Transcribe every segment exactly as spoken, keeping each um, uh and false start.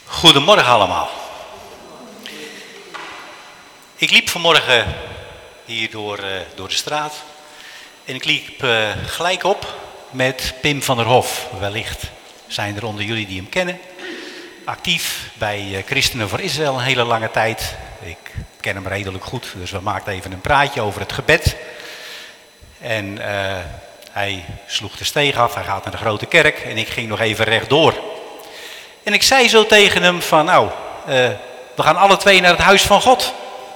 Goedemorgen allemaal. Ik liep vanmorgen hier door, uh, door de straat en ik liep uh, gelijk op met Pim van der Hof. Wellicht zijn er onder jullie die hem kennen. Actief bij uh, Christenen voor Israël een hele lange tijd. Ik ken hem redelijk goed, dus we maakten even een praatje over het gebed. En uh, hij sloeg de steeg af, hij gaat naar de grote kerk en ik ging nog even rechtdoor. En ik zei zo tegen hem van, nou, uh, we gaan alle twee naar het huis van God.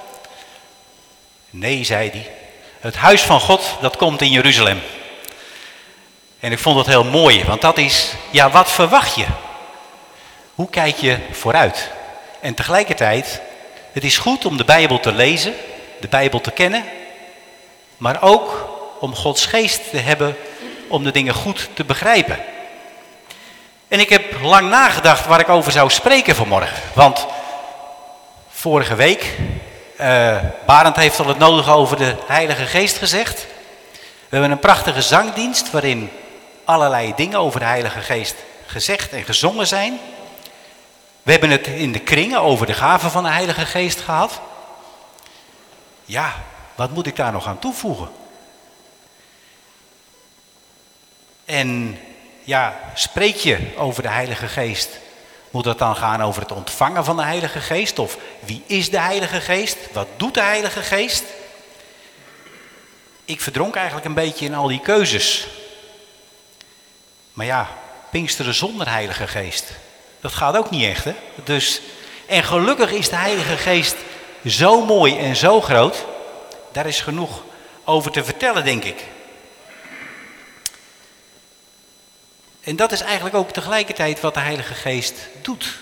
Nee, zei hij, het huis van God, dat komt in Jeruzalem. En ik vond het heel mooi, want dat is, ja, wat verwacht je? Hoe kijk je vooruit? En tegelijkertijd, het is goed om de Bijbel te lezen, de Bijbel te kennen, maar ook om Gods geest te hebben om de dingen goed te begrijpen. En ik heb lang nagedacht waar ik over zou spreken vanmorgen. Want vorige week, uh, Barend heeft al het nodige over de Heilige Geest gezegd. We hebben een prachtige zangdienst waarin allerlei dingen over de Heilige Geest gezegd en gezongen zijn. We hebben het in de kringen over de gaven van de Heilige Geest gehad. Ja, wat moet ik daar nog aan toevoegen? En ja, spreek je over de Heilige Geest? Moet dat dan gaan over het ontvangen van de Heilige Geest? Of wie is de Heilige Geest? Wat doet de Heilige Geest? Ik verdronk eigenlijk een beetje in al die keuzes. Maar ja, Pinksteren zonder Heilige Geest, dat gaat ook niet echt, hè? Dus, en gelukkig is de Heilige Geest zo mooi en zo groot. Daar is genoeg over te vertellen, denk ik. En dat is eigenlijk ook tegelijkertijd wat de Heilige Geest doet.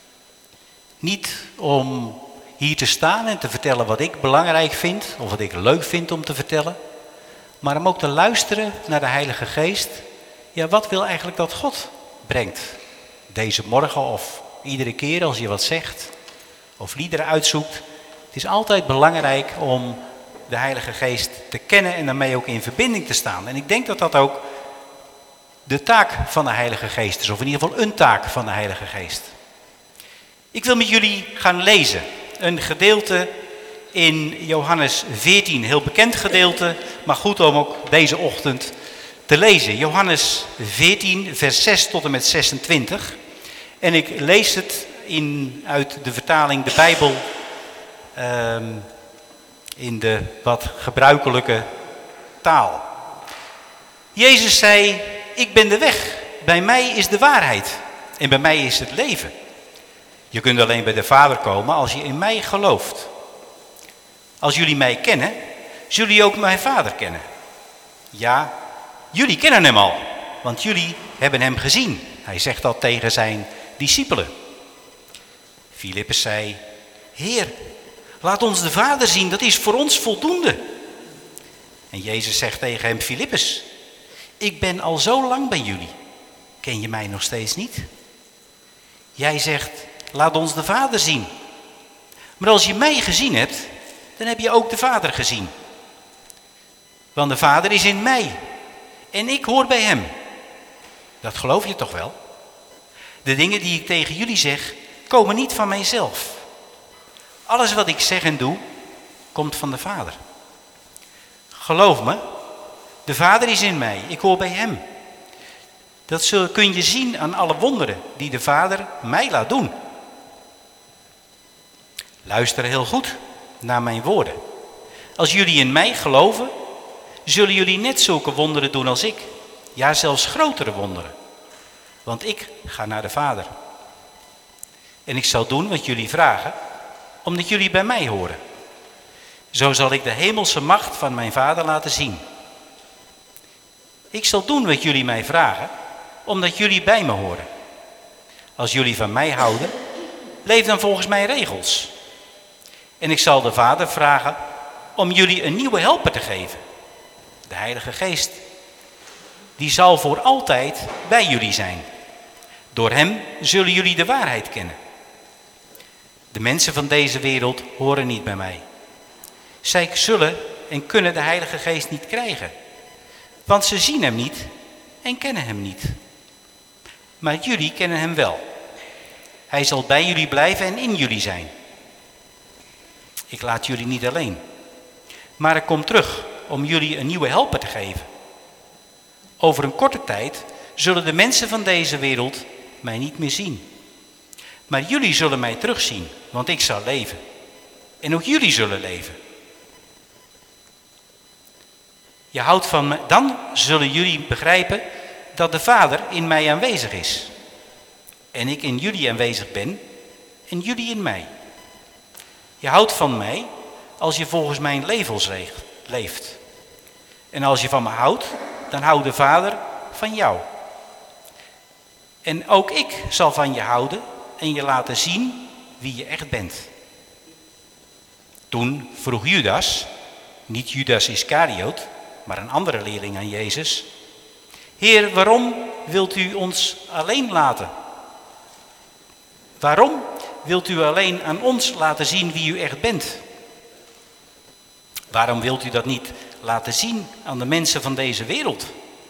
Niet om hier te staan en te vertellen wat ik belangrijk vind, of wat ik leuk vind om te vertellen, maar om ook te luisteren naar de Heilige Geest. Ja, wat wil eigenlijk dat God brengt? Deze morgen of iedere keer als je wat zegt, of liederen uitzoekt. Het is altijd belangrijk om de Heilige Geest te kennen en daarmee ook in verbinding te staan. En ik denk dat dat ook de taak van de Heilige Geest is, of in ieder geval een taak van de Heilige Geest. Ik wil met jullie gaan lezen een gedeelte in Johannes veertien, heel bekend gedeelte, maar goed om ook deze ochtend te lezen. Johannes veertien, vers zes tot en met zesentwintig. En ik lees het in, uit de vertaling de Bijbel um, in de wat gebruikelijke taal. Jezus zei, ik ben de weg, bij mij is de waarheid en bij mij is het leven. Je kunt alleen bij de Vader komen als je in mij gelooft. Als jullie mij kennen, zullen jullie ook mijn Vader kennen. Ja, jullie kennen hem al, want jullie hebben hem gezien. Hij zegt dat tegen zijn discipelen. Filippus zei, Heer, laat ons de Vader zien, dat is voor ons voldoende. En Jezus zegt tegen hem, Filippus, ik ben al zo lang bij jullie. Ken je mij nog steeds niet? Jij zegt, laat ons de Vader zien. Maar als je mij gezien hebt, dan heb je ook de Vader gezien. Want de Vader is in mij. En ik hoor bij hem. Dat geloof je toch wel? De dingen die ik tegen jullie zeg, komen niet van mijzelf. Alles wat ik zeg en doe, komt van de Vader. Geloof me, de Vader is in mij, ik hoor bij hem. Dat zul, kun je zien aan alle wonderen die de Vader mij laat doen. Luister heel goed naar mijn woorden. Als jullie in mij geloven, zullen jullie net zulke wonderen doen als ik. Ja, zelfs grotere wonderen. Want ik ga naar de Vader. En ik zal doen wat jullie vragen, omdat jullie bij mij horen. Zo zal ik de hemelse macht van mijn Vader laten zien. Ik zal doen wat jullie mij vragen, omdat jullie bij me horen. Als jullie van mij houden, leef dan volgens mijn regels. En ik zal de Vader vragen om jullie een nieuwe helper te geven. De Heilige Geest. Die zal voor altijd bij jullie zijn. Door hem zullen jullie de waarheid kennen. De mensen van deze wereld horen niet bij mij. Zij zullen en kunnen de Heilige Geest niet krijgen. Want ze zien hem niet en kennen hem niet. Maar jullie kennen hem wel. Hij zal bij jullie blijven en in jullie zijn. Ik laat jullie niet alleen. Maar ik kom terug om jullie een nieuwe helper te geven. Over een korte tijd zullen de mensen van deze wereld mij niet meer zien. Maar jullie zullen mij terugzien, want ik zal leven. En ook jullie zullen leven. Je houdt van me, dan zullen jullie begrijpen dat de Vader in mij aanwezig is. En ik in jullie aanwezig ben en jullie in mij. Je houdt van mij als je volgens mijn levens leeft. En als je van me houdt, dan houdt de Vader van jou. En ook ik zal van je houden en je laten zien wie je echt bent. Toen vroeg Judas, niet Judas Iscariot, maar een andere leerling aan Jezus: Heer, waarom wilt u ons alleen laten? Waarom wilt u alleen aan ons laten zien wie u echt bent? Waarom wilt u dat niet laten zien aan de mensen van deze wereld?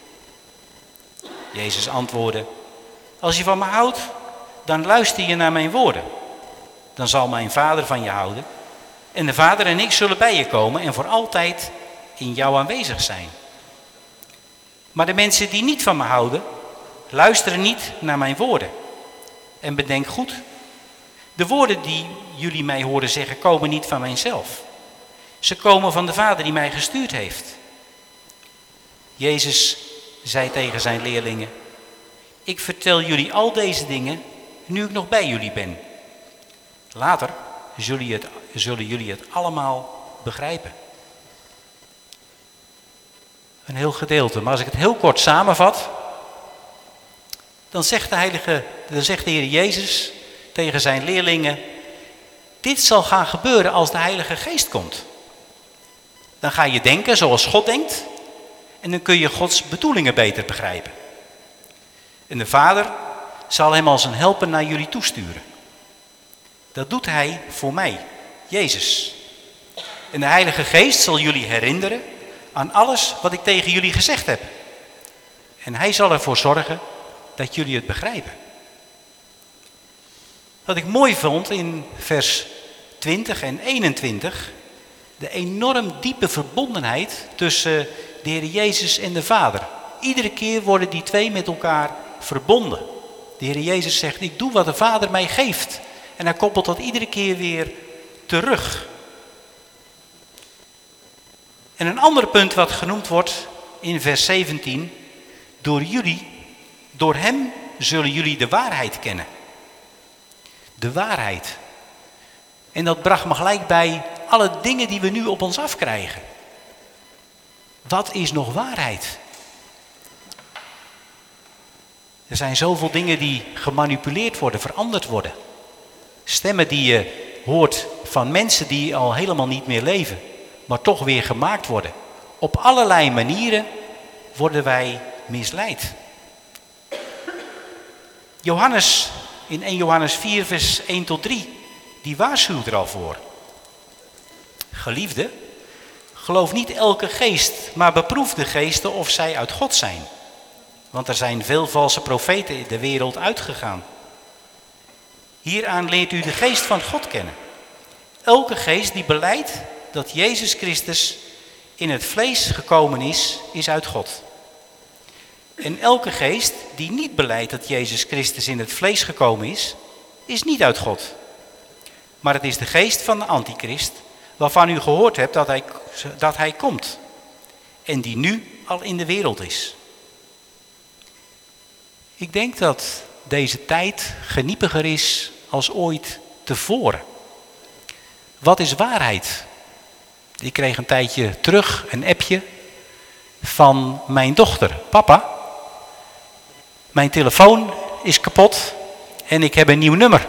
Jezus antwoordde: Als je van me houdt, dan luister je naar mijn woorden. Dan zal mijn Vader van je houden. En de Vader en ik zullen bij je komen en voor altijd in jou aanwezig zijn. Maar de mensen die niet van me houden, luisteren niet naar mijn woorden. En bedenk goed, de woorden die jullie mij horen zeggen komen niet van mijzelf. Ze komen van de Vader die mij gestuurd heeft. Jezus zei tegen zijn leerlingen: Ik vertel jullie al deze dingen nu ik nog bij jullie ben. Later zullen jullie het, zullen jullie het allemaal begrijpen. Een heel gedeelte, maar als ik het heel kort samenvat, dan zegt de Heilige, dan zegt de Heer Jezus tegen zijn leerlingen: dit zal gaan gebeuren als de Heilige Geest komt. Dan ga je denken zoals God denkt en dan kun je Gods bedoelingen beter begrijpen. En de Vader zal hem als een helper naar jullie toesturen. Dat doet hij voor mij, Jezus. En de Heilige Geest zal jullie herinneren aan alles wat ik tegen jullie gezegd heb. En hij zal ervoor zorgen dat jullie het begrijpen. Wat ik mooi vond in vers twintig en eenentwintig, de enorm diepe verbondenheid tussen de Heer Jezus en de Vader. Iedere keer worden die twee met elkaar verbonden. De Heer Jezus zegt: ik doe wat de Vader mij geeft. En hij koppelt dat iedere keer weer terug. En een ander punt wat genoemd wordt in vers zeventien. Door jullie, door hem zullen jullie de waarheid kennen. De waarheid. En dat bracht me gelijk bij alle dingen die we nu op ons afkrijgen. Wat is nog waarheid? Er zijn zoveel dingen die gemanipuleerd worden, veranderd worden. Stemmen die je hoort van mensen die al helemaal niet meer leven, maar toch weer gemaakt worden. Op allerlei manieren worden wij misleid. Johannes in eerste Johannes vier vers één tot drie, die waarschuwt er al voor. Geliefde, geloof niet elke geest, maar beproef de geesten of zij uit God zijn. Want er zijn veel valse profeten in de wereld uitgegaan. Hieraan leert u de geest van God kennen. Elke geest die belijdt dat Jezus Christus in het vlees gekomen is, is uit God. En elke geest die niet belijdt dat Jezus Christus in het vlees gekomen is, is niet uit God. Maar het is de geest van de antichrist, waarvan u gehoord hebt dat hij, dat hij komt. En die nu al in de wereld is. Ik denk dat deze tijd geniepiger is als ooit tevoren. Wat is waarheid? Ik kreeg een tijdje terug een appje van mijn dochter. Papa, mijn telefoon is kapot en ik heb een nieuw nummer.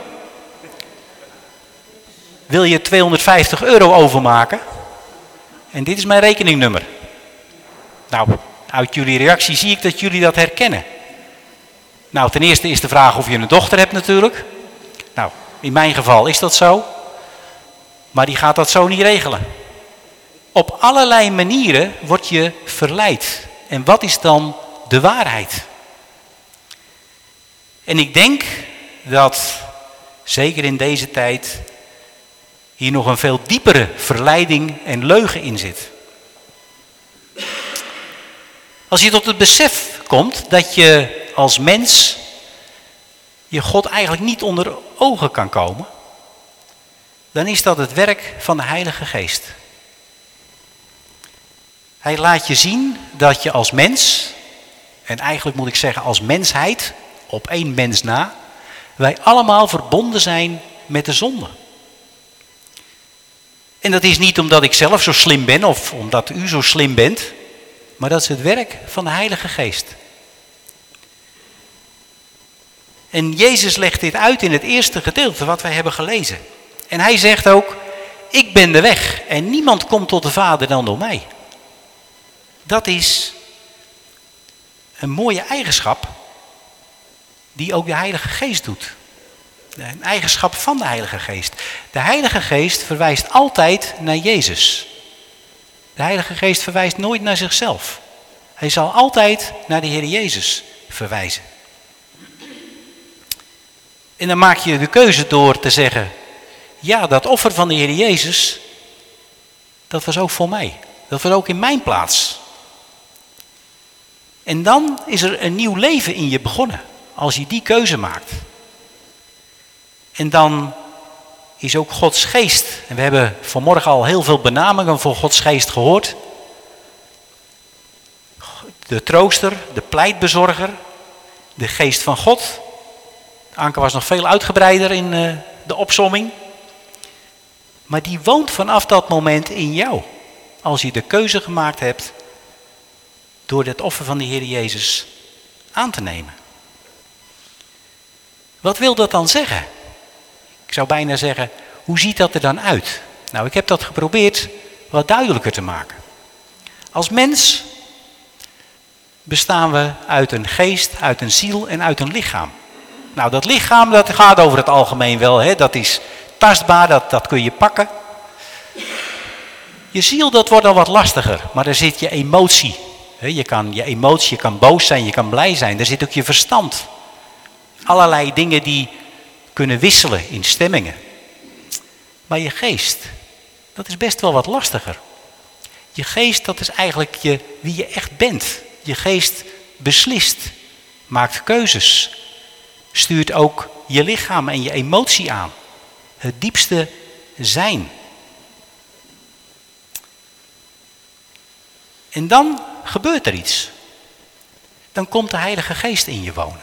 Wil je tweehonderdvijftig euro overmaken? En dit is mijn rekeningnummer. Nou, uit jullie reactie zie ik dat jullie dat herkennen. Nou, ten eerste is de vraag of je een dochter hebt natuurlijk. Nou, in mijn geval is dat zo. Maar die gaat dat zo niet regelen. Op allerlei manieren word je verleid. En wat is dan de waarheid? En ik denk dat zeker in deze tijd, hier nog een veel diepere verleiding en leugen in zit. Als je tot het besef komt dat je als mens je God eigenlijk niet onder ogen kan komen, dan is dat het werk van de Heilige Geest. Hij laat je zien dat je als mens, en eigenlijk moet ik zeggen als mensheid, op één mens na, wij allemaal verbonden zijn met de zonde. En dat is niet omdat ik zelf zo slim ben of omdat u zo slim bent, maar dat is het werk van de Heilige Geest. En Jezus legt dit uit in het eerste gedeelte wat wij hebben gelezen. En hij zegt ook, ik ben de weg en niemand komt tot de Vader dan door mij. Dat is een mooie eigenschap die ook de Heilige Geest doet. Een eigenschap van de Heilige Geest. De Heilige Geest verwijst altijd naar Jezus. De Heilige Geest verwijst nooit naar zichzelf. Hij zal altijd naar de Heer Jezus verwijzen. En dan maak je de keuze door te zeggen, ja, dat offer van de Heer Jezus, dat was ook voor mij. Dat was ook in mijn plaats. En dan is er een nieuw leven in je begonnen, als je die keuze maakt. En dan is ook Gods geest, en we hebben vanmorgen al heel veel benamingen voor Gods geest gehoord. De trooster, de pleitbezorger, de geest van God. Anke was nog veel uitgebreider in uh, de opsomming. Maar die woont vanaf dat moment in jou. Als je de keuze gemaakt hebt door het offer van de Heer Jezus aan te nemen. Wat wil dat dan zeggen? Ik zou bijna zeggen, hoe ziet dat er dan uit? Nou, ik heb dat geprobeerd wat duidelijker te maken. Als mens bestaan we uit een geest, uit een ziel en uit een lichaam. Nou, dat lichaam, dat gaat over het algemeen wel, hè? Dat is tastbaar, dat, dat kun je pakken. Je ziel, dat wordt al wat lastiger, maar daar zit je emotie. Je kan je emotie, je kan boos zijn, je kan blij zijn. Daar zit ook je verstand. Allerlei dingen die kunnen wisselen in stemmingen. Maar je geest, dat is best wel wat lastiger. Je geest, dat is eigenlijk je, wie je echt bent. Je geest beslist, maakt keuzes, stuurt ook je lichaam en je emotie aan. Het diepste zijn. En dan gebeurt er iets. Dan komt de Heilige Geest in je wonen.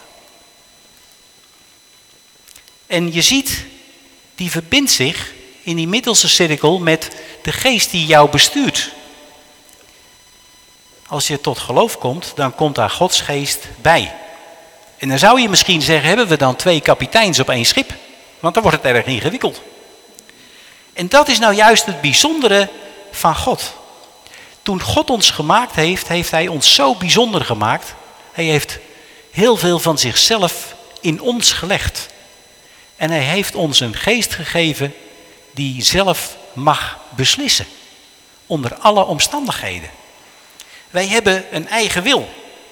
En je ziet, die verbindt zich in die middelste cirkel met de geest die jou bestuurt. Als je tot geloof komt, dan komt daar Gods geest bij. En dan zou je misschien zeggen, hebben we dan twee kapiteins op één schip? Want dan wordt het erg ingewikkeld. En dat is nou juist het bijzondere van God. Toen God ons gemaakt heeft, heeft hij ons zo bijzonder gemaakt. Hij heeft heel veel van zichzelf in ons gelegd. En hij heeft ons een geest gegeven die zelf mag beslissen. Onder alle omstandigheden. Wij hebben een eigen wil.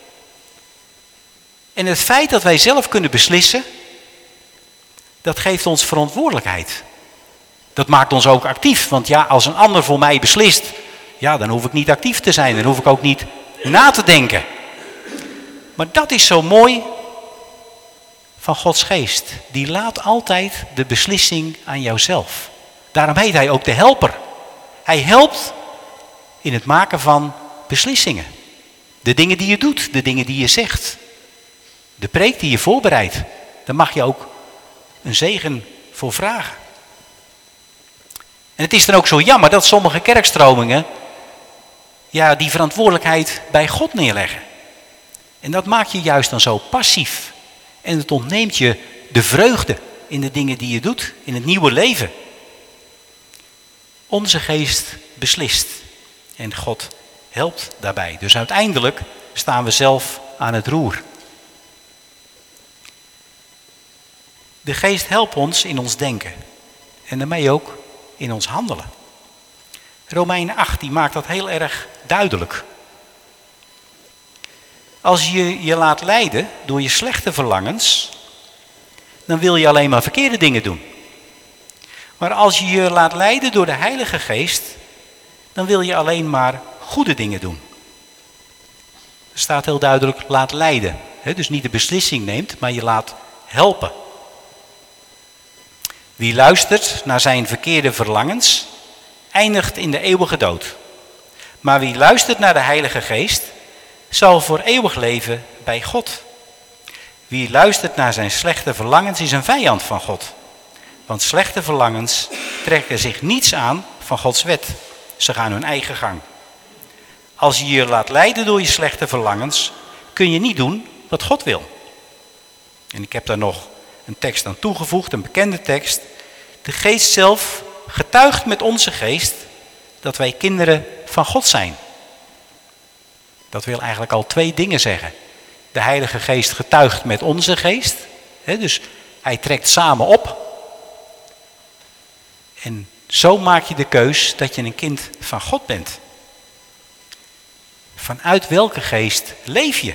En het feit dat wij zelf kunnen beslissen, dat geeft ons verantwoordelijkheid. Dat maakt ons ook actief. Want ja, als een ander voor mij beslist, ja, dan hoef ik niet actief te zijn. Dan hoef ik ook niet na te denken. Maar dat is zo mooi van Gods geest. Die laat altijd de beslissing aan jouzelf. Daarom heet hij ook de helper. Hij helpt in het maken van beslissingen. De dingen die je doet, de dingen die je zegt. De preek die je voorbereidt. Daar mag je ook een zegen voor vragen. En het is dan ook zo jammer dat sommige kerkstromingen ja, die verantwoordelijkheid bij God neerleggen. En dat maakt je juist dan zo passief. En het ontneemt je de vreugde in de dingen die je doet, in het nieuwe leven. Onze geest beslist. En God helpt daarbij. Dus uiteindelijk staan we zelf aan het roer. De geest helpt ons in ons denken. En daarmee ook in ons handelen. Romeinen acht die maakt dat heel erg duidelijk. Als je je laat leiden door je slechte verlangens, dan wil je alleen maar verkeerde dingen doen. Maar als je je laat leiden door de Heilige Geest, dan wil je alleen maar goede dingen doen. Er staat heel duidelijk, laat leiden. He, dus niet de beslissing neemt, maar je laat helpen. Wie luistert naar zijn verkeerde verlangens, eindigt in de eeuwige dood. Maar wie luistert naar de Heilige Geest, zal voor eeuwig leven bij God. Wie luistert naar zijn slechte verlangens, is een vijand van God. Want slechte verlangens trekken zich niets aan van Gods wet. Ze gaan hun eigen gang. Als je je laat leiden door je slechte verlangens, kun je niet doen wat God wil. En ik heb daar nog een tekst aan toegevoegd, een bekende tekst. De Geest zelf getuigt met onze geest dat wij kinderen van God zijn. Dat wil eigenlijk al twee dingen zeggen. De Heilige Geest getuigt met onze geest. Hè, dus hij trekt samen op. En zo maak je de keus dat je een kind van God bent. Vanuit welke geest leef je?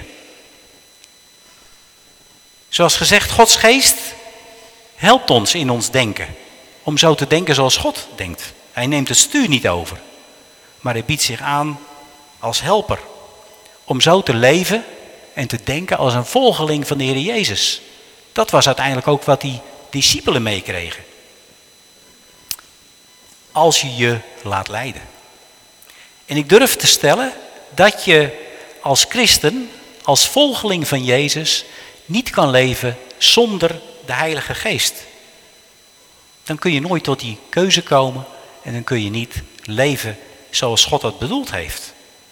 Zoals gezegd, Gods geest helpt ons in ons denken. Om zo te denken zoals God denkt. Hij neemt het stuur niet over. Maar hij biedt zich aan als helper. Om zo te leven en te denken als een volgeling van de Heer Jezus. Dat was uiteindelijk ook wat die discipelen meekregen. Als je je laat leiden. En ik durf te stellen dat je als christen, als volgeling van Jezus, niet kan leven zonder de Heilige Geest. Dan kun je nooit tot die keuze komen en dan kun je niet leven zoals God dat bedoeld heeft.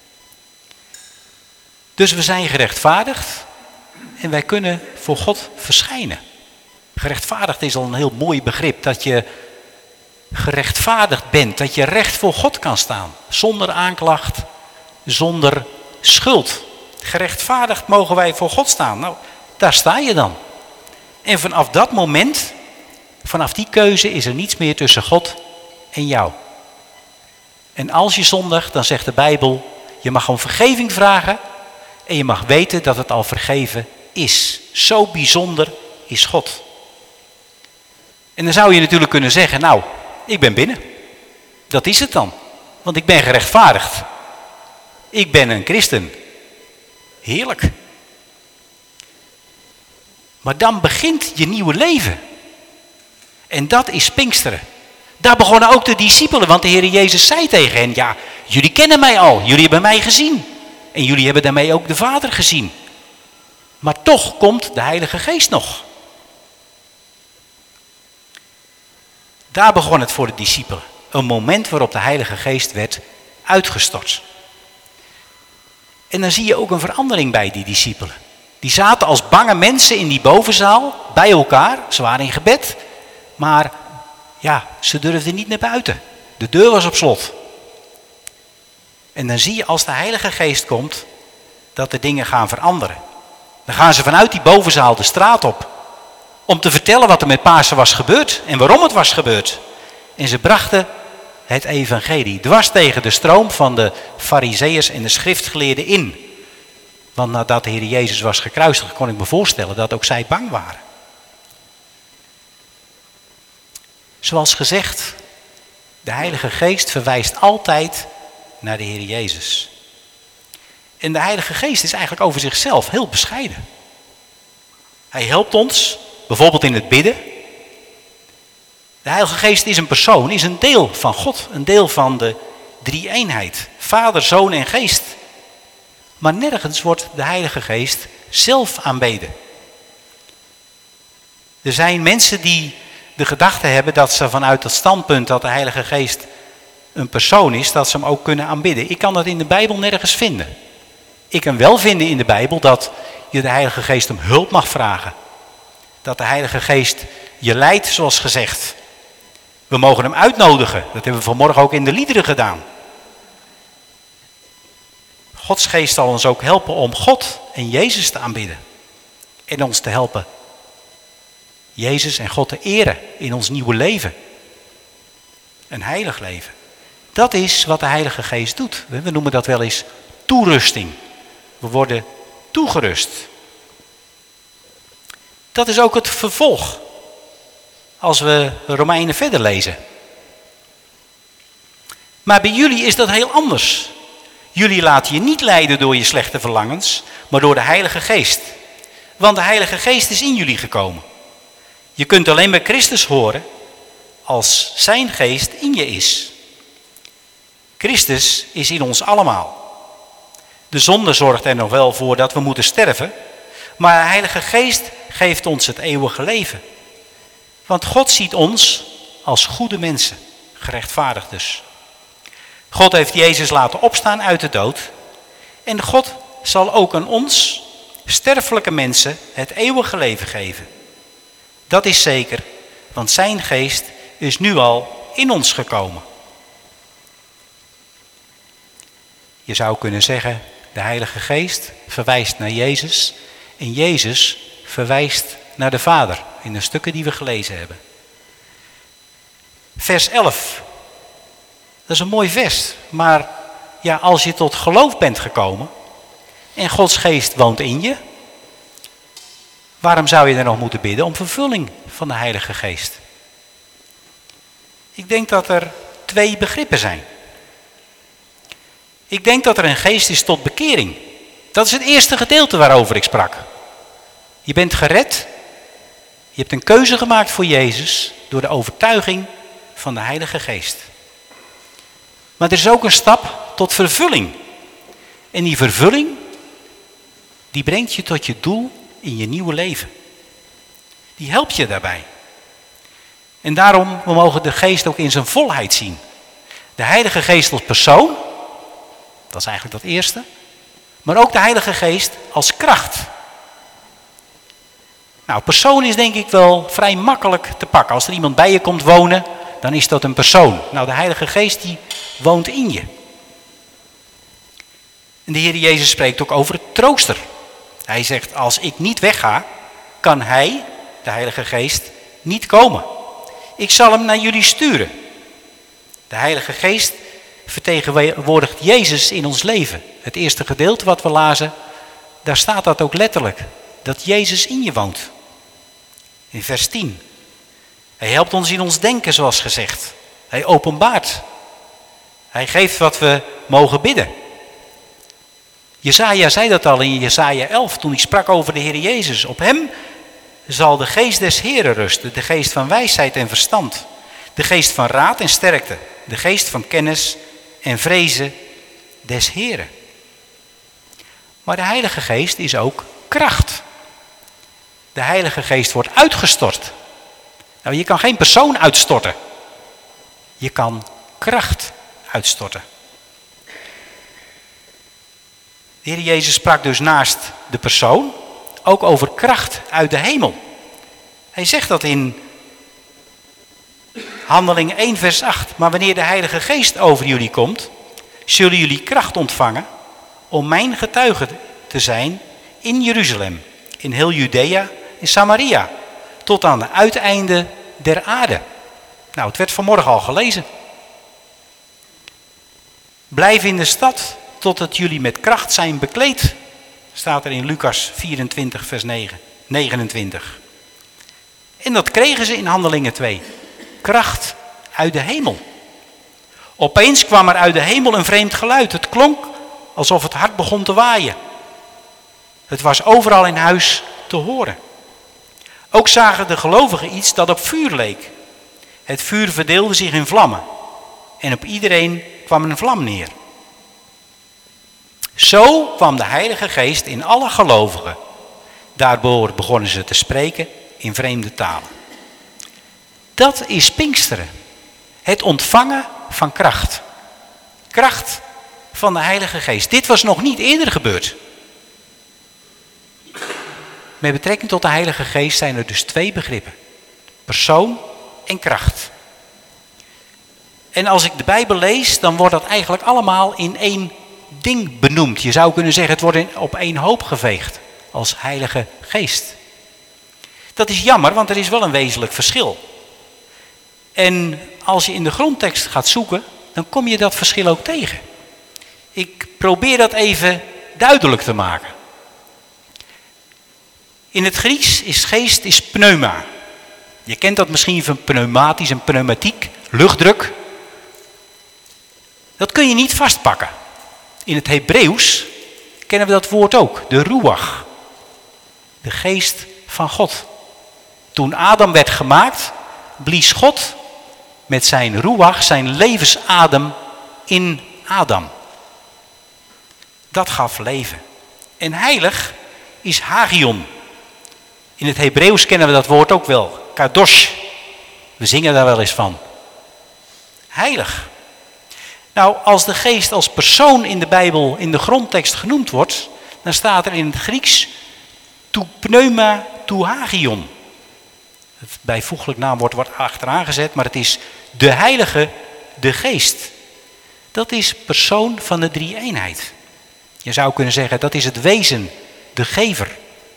Dus we zijn gerechtvaardigd en wij kunnen voor God verschijnen. Gerechtvaardigd is al een heel mooi begrip, dat je gerechtvaardigd bent, dat je recht voor God kan staan. Zonder aanklacht, zonder schuld. Gerechtvaardigd mogen wij voor God staan. Nou, daar sta je dan. En vanaf dat moment, vanaf die keuze is er niets meer tussen God en jou. En als je zondigt, dan zegt de Bijbel, je mag om vergeving vragen en je mag weten dat het al vergeven is. Zo bijzonder is God. En dan zou je natuurlijk kunnen zeggen, nou, ik ben binnen. Dat is het dan. Want ik ben gerechtvaardigd. Ik ben een christen. Heerlijk. Maar dan begint je nieuwe leven. En dat is Pinksteren. Daar begonnen ook de discipelen, want de Heer Jezus zei tegen hen, ja, jullie kennen mij al, jullie hebben mij gezien. En jullie hebben daarmee ook de Vader gezien. Maar toch komt de Heilige Geest nog. Daar begon het voor de discipelen. Een moment waarop de Heilige Geest werd uitgestort. En dan zie je ook een verandering bij die discipelen. Die zaten als bange mensen in die bovenzaal, bij elkaar. Ze waren in gebed, maar ja, ze durfden niet naar buiten. De deur was op slot. En dan zie je als de Heilige Geest komt, dat de dingen gaan veranderen. Dan gaan ze vanuit die bovenzaal de straat op. Om te vertellen wat er met Pasen was gebeurd en waarom het was gebeurd. En ze brachten het evangelie dwars tegen de stroom van de Farizeeërs en de schriftgeleerden in. Want nadat de Heer Jezus was gekruisigd, kon ik me voorstellen dat ook zij bang waren. Zoals gezegd, de Heilige Geest verwijst altijd naar de Heer Jezus. En de Heilige Geest is eigenlijk over zichzelf heel bescheiden. Hij helpt ons, bijvoorbeeld in het bidden. De Heilige Geest is een persoon, is een deel van God, een deel van de drie-eenheid. Vader, Zoon en Geest. Maar nergens wordt de Heilige Geest zelf aanbeden. Er zijn mensen die de gedachte hebben dat ze vanuit het standpunt dat de Heilige Geest een persoon is, dat ze hem ook kunnen aanbidden. Ik kan dat in de Bijbel nergens vinden. Ik kan wel vinden in de Bijbel dat je de Heilige Geest om hulp mag vragen. Dat de Heilige Geest je leidt, zoals gezegd. We mogen hem uitnodigen. Dat hebben we vanmorgen ook in de liederen gedaan. Gods Geest zal ons ook helpen om God en Jezus te aanbidden. En ons te helpen Jezus en God te eren in ons nieuwe leven. Een heilig leven. Dat is wat de Heilige Geest doet. We noemen dat wel eens toerusting. We worden toegerust. Dat is ook het vervolg als we Romeinen verder lezen. Maar bij jullie is dat heel anders. Jullie laten je niet leiden door je slechte verlangens, maar door de Heilige Geest. Want de Heilige Geest is in jullie gekomen. Je kunt alleen bij Christus horen als zijn geest in je is. Christus is in ons allemaal. De zonde zorgt er nog wel voor dat we moeten sterven, maar de Heilige Geest geeft ons het eeuwige leven. Want God ziet ons als goede mensen, gerechtvaardigd dus. God heeft Jezus laten opstaan uit de dood. En God zal ook aan ons, sterfelijke mensen, het eeuwige leven geven. Dat is zeker, want zijn geest is nu al in ons gekomen. Je zou kunnen zeggen, de Heilige Geest verwijst naar Jezus en Jezus verwijst naar de Vader in de stukken die we gelezen hebben. Vers elf. Dat is een mooi vers, maar ja, als je tot geloof bent gekomen en Gods geest woont in je, waarom zou je er nog moeten bidden om vervulling van de Heilige Geest? Ik denk dat er twee begrippen zijn. Ik denk dat er een geest is tot bekering. Dat is het eerste gedeelte waarover ik sprak. Je bent gered, je hebt een keuze gemaakt voor Jezus door de overtuiging van de Heilige Geest. Maar er is ook een stap tot vervulling. En die vervulling, die brengt je tot je doel in je nieuwe leven. Die helpt je daarbij. En daarom, we mogen de geest ook in zijn volheid zien. De Heilige Geest als persoon, dat is eigenlijk dat eerste. Maar ook de Heilige Geest als kracht. Nou, persoon is denk ik wel vrij makkelijk te pakken. Als er iemand bij je komt wonen, dan is dat een persoon. Nou, de Heilige Geest die woont in je. En de Heer Jezus spreekt ook over het trooster. Hij zegt, als ik niet wegga, kan Hij, de Heilige Geest, niet komen. Ik zal hem naar jullie sturen. De Heilige Geest vertegenwoordigt Jezus in ons leven. Het eerste gedeelte wat we lazen, daar staat dat ook letterlijk. Dat Jezus in je woont. In vers tien. Hij helpt ons in ons denken, zoals gezegd. Hij openbaart. Hij geeft wat we mogen bidden. Jesaja zei dat al in Jesaja elf, toen hij sprak over de Heer Jezus. Op hem zal de geest des Heren rusten, de geest van wijsheid en verstand. De geest van raad en sterkte, de geest van kennis en vrezen des Heren. Maar de Heilige Geest is ook kracht. De Heilige Geest wordt uitgestort. Nou, je kan geen persoon uitstorten. Je kan kracht uitstorten. De Heer Jezus sprak dus naast de persoon ook over kracht uit de hemel. Hij zegt dat in Handelingen één vers acht. Maar wanneer de Heilige Geest over jullie komt, zullen jullie kracht ontvangen om mijn getuige te zijn in Jeruzalem, in heel Judea, in Samaria, tot aan de uiteinden der aarde. Nou, het werd vanmorgen al gelezen. Blijf in de stad totdat jullie met kracht zijn bekleed, staat er in Lucas vierentwintig vers negenentwintig. En dat kregen ze in Handelingen twee. Kracht uit de hemel. Opeens kwam er uit de hemel een vreemd geluid. Het klonk alsof het hard begon te waaien. Het was overal in huis te horen. Ook zagen de gelovigen iets dat op vuur leek. Het vuur verdeelde zich in vlammen. En op iedereen kwam een vlam neer. Zo kwam de Heilige Geest in alle gelovigen. Daardoor begonnen ze te spreken in vreemde talen. Dat is Pinksteren. Het ontvangen van kracht. Kracht van de Heilige Geest. Dit was nog niet eerder gebeurd. Met betrekking tot de Heilige Geest zijn er dus twee begrippen. Persoon en kracht. En als ik de Bijbel lees, dan wordt dat eigenlijk allemaal in één ding benoemd. Je zou kunnen zeggen, het wordt op één hoop geveegd. Als Heilige Geest. Dat is jammer, want er is wel een wezenlijk verschil. En als je in de grondtekst gaat zoeken, dan kom je dat verschil ook tegen. Ik probeer dat even duidelijk te maken. In het Grieks is geest is pneuma. Je kent dat misschien van pneumatisch en pneumatiek, luchtdruk. Dat kun je niet vastpakken. In het Hebreeuws kennen we dat woord ook, de ruach. De geest van God. Toen Adam werd gemaakt, blies God met zijn ruach, zijn levensadem, in Adam. Dat gaf leven. En heilig is hagion. In het Hebreeuws kennen we dat woord ook wel, kadosh. We zingen daar wel eens van. Heilig. Nou, als de geest als persoon in de Bijbel, in de grondtekst genoemd wordt, dan staat er in het Grieks tou pneuma tou hagion. Het bijvoeglijk naamwoord wordt achteraan gezet, maar het is de heilige, de geest. Dat is persoon van de drie-eenheid. Je zou kunnen zeggen, dat is het wezen, de gever.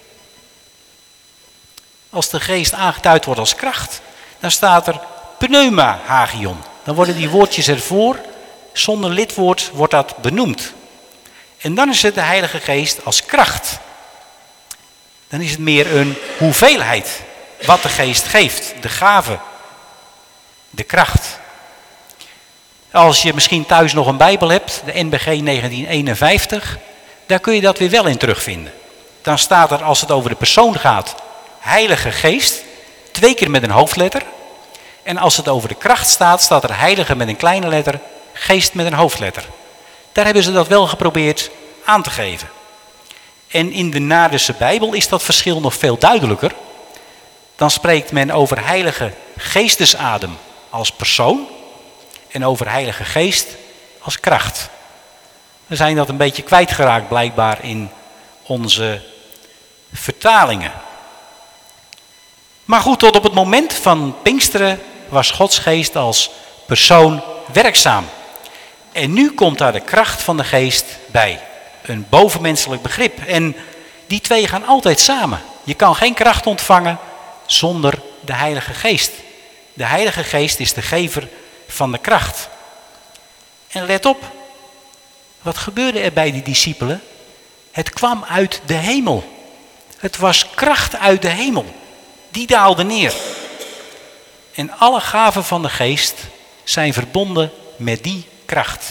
Als de geest aangeduid wordt als kracht, dan staat er pneuma hagion. Dan worden die woordjes ervoor, zonder lidwoord wordt dat benoemd. En dan is het de Heilige Geest als kracht. Dan is het meer een hoeveelheid, wat de geest geeft, de gave, de kracht. Als je misschien thuis nog een Bijbel hebt, de N B G negentien eenenvijftig, daar kun je dat weer wel in terugvinden. Dan staat er, als het over de persoon gaat, Heilige Geest, twee keer met een hoofdletter. En als het over de kracht staat, staat er heilige met een kleine letter, geest met een hoofdletter. Daar hebben ze dat wel geprobeerd aan te geven. En in de Naardense Bijbel is dat verschil nog veel duidelijker. Dan spreekt men over heilige geestesadem als persoon en over heilige geest als kracht. We zijn dat een beetje kwijtgeraakt blijkbaar in onze vertalingen. Maar goed, tot op het moment van Pinksteren was Gods geest als persoon werkzaam. En nu komt daar de kracht van de geest bij. Een bovenmenselijk begrip. En die twee gaan altijd samen. Je kan geen kracht ontvangen zonder de Heilige Geest. De Heilige Geest is de gever van de kracht. En let op, wat gebeurde er bij die discipelen? Het kwam uit de hemel. Het was kracht uit de hemel. Die daalde neer. En alle gaven van de geest zijn verbonden met die kracht.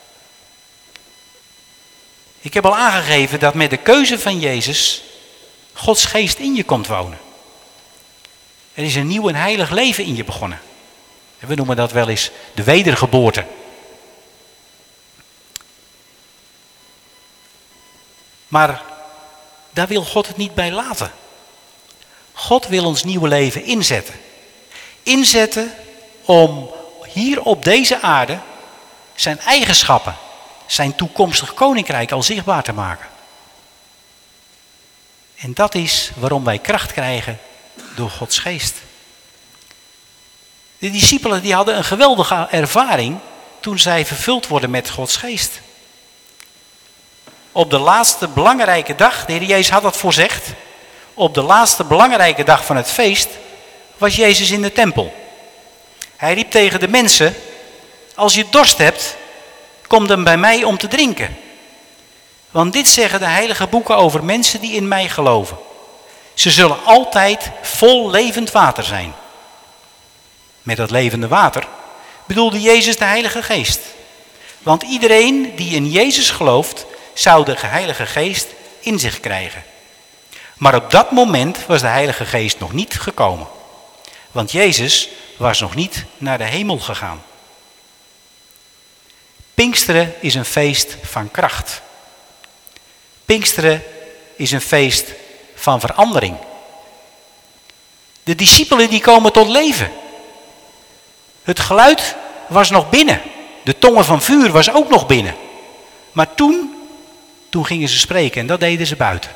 Ik heb al aangegeven dat met de keuze van Jezus Gods geest in je komt wonen. Er is een nieuw en heilig leven in je begonnen. We noemen dat wel eens de wedergeboorte. Maar daar wil God het niet bij laten. God wil ons nieuwe leven inzetten. Inzetten om hier op deze aarde zijn eigenschappen, zijn toekomstig koninkrijk al zichtbaar te maken. En dat is waarom wij kracht krijgen door Gods geest. De discipelen die hadden een geweldige ervaring toen zij vervuld worden met Gods geest. Op de laatste belangrijke dag, de Heer Jezus had dat voorzegd, op de laatste belangrijke dag van het feest was Jezus in de tempel. Hij riep tegen de mensen, als je dorst hebt, kom dan bij mij om te drinken. Want dit zeggen de heilige boeken over mensen die in mij geloven. Ze zullen altijd vol levend water zijn. Met dat levende water bedoelde Jezus de Heilige Geest. Want iedereen die in Jezus gelooft, zou de Heilige Geest in zich krijgen. Maar op dat moment was de Heilige Geest nog niet gekomen. Want Jezus was nog niet naar de hemel gegaan. Pinksteren is een feest van kracht. Pinksteren is een feest van verandering. De discipelen die komen tot leven. Het geluid was nog binnen. De tongen van vuur was ook nog binnen. Maar toen, toen gingen ze spreken en dat deden ze buiten.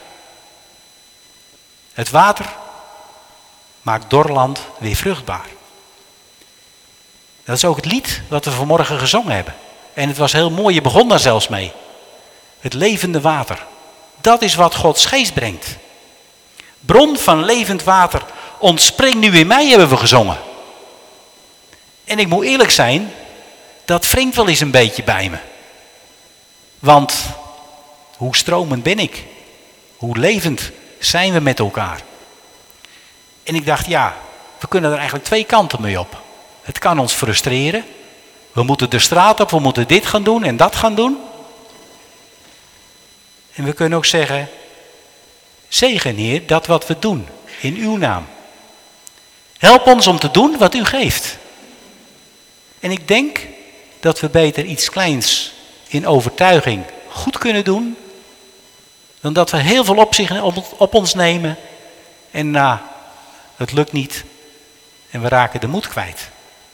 Het water maakt dor land weer vruchtbaar. Dat is ook het lied wat we vanmorgen gezongen hebben. En het was heel mooi, je begon daar zelfs mee. Het levende water. Dat is wat Gods geest brengt. Bron van levend water, ontspring nu in mij, hebben we gezongen. En ik moet eerlijk zijn, dat wringt wel eens een beetje bij me. Want hoe stromend ben ik? Hoe levend zijn we met elkaar? En ik dacht, ja, we kunnen er eigenlijk twee kanten mee op. Het kan ons frustreren. We moeten de straat op, we moeten dit gaan doen en dat gaan doen. En we kunnen ook zeggen, zegen Heer, dat wat we doen, in uw naam. Help ons om te doen wat u geeft. En ik denk dat we beter iets kleins in overtuiging goed kunnen doen, dan dat we heel veel op, zich, op, op ons nemen en nou, het lukt niet en we raken de moed kwijt.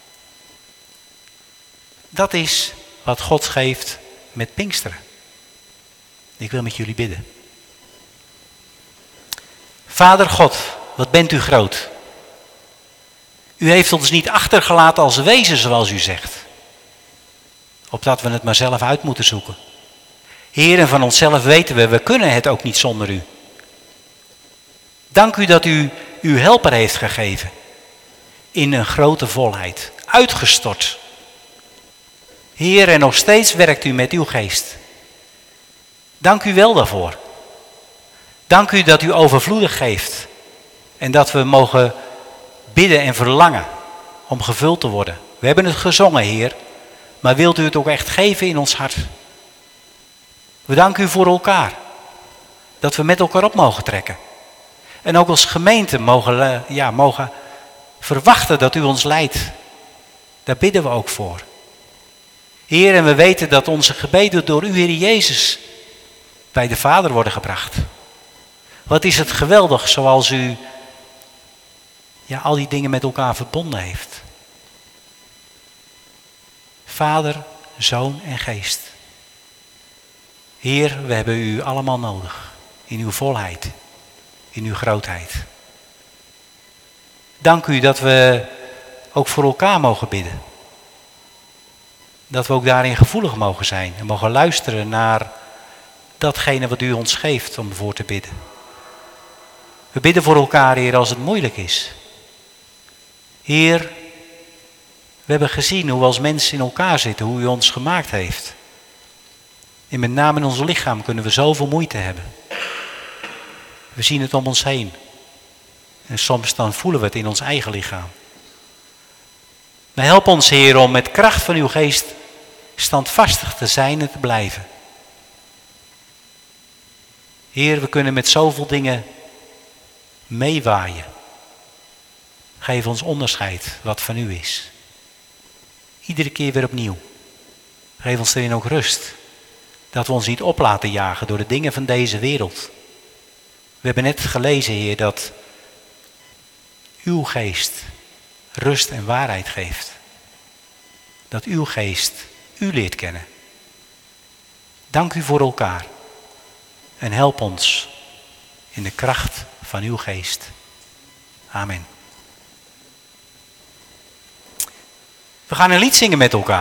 Dat is wat God geeft met Pinksteren. Ik wil met jullie bidden. Vader God, wat bent u groot. U heeft ons niet achtergelaten als wezen zoals u zegt. Opdat we het maar zelf uit moeten zoeken. Heer, en van onszelf weten we, we kunnen het ook niet zonder u. Dank u dat u uw helper heeft gegeven. In een grote volheid. Uitgestort. Heer, en nog steeds werkt u met uw geest. Dank u wel daarvoor. Dank u dat u overvloedig geeft. En dat we mogen bidden en verlangen om gevuld te worden. We hebben het gezongen, Heer. Maar wilt u het ook echt geven in ons hart? We danken u voor elkaar. Dat we met elkaar op mogen trekken. En ook als gemeente mogen, ja, mogen verwachten dat u ons leidt. Daar bidden we ook voor. Heer, en we weten dat onze gebeden door u, Heer Jezus, bij de Vader worden gebracht. Wat is het geweldig zoals u ja, al die dingen met elkaar verbonden heeft. Vader, Zoon en Geest. Heer, we hebben u allemaal nodig. In uw volheid. In uw grootheid. Dank u dat we ook voor elkaar mogen bidden. Dat we ook daarin gevoelig mogen zijn. En mogen luisteren naar datgene wat u ons geeft om voor te bidden. We bidden voor elkaar, Heer, als het moeilijk is. Heer, we hebben gezien hoe we als mensen in elkaar zitten, hoe u ons gemaakt heeft. En met name in ons lichaam kunnen we zoveel moeite hebben. We zien het om ons heen. En soms dan voelen we het in ons eigen lichaam. Maar help ons, Heer, om met kracht van uw geest standvastig te zijn en te blijven. Heer, we kunnen met zoveel dingen meewaaien. Geef ons onderscheid wat van u is. Iedere keer weer opnieuw. Geef ons erin ook rust. Dat we ons niet op laten jagen door de dingen van deze wereld. We hebben net gelezen, Heer, dat uw geest rust en waarheid geeft. Dat uw geest u leert kennen. Dank u voor elkaar. En help ons in de kracht van uw geest. Amen. We gaan een lied zingen met elkaar.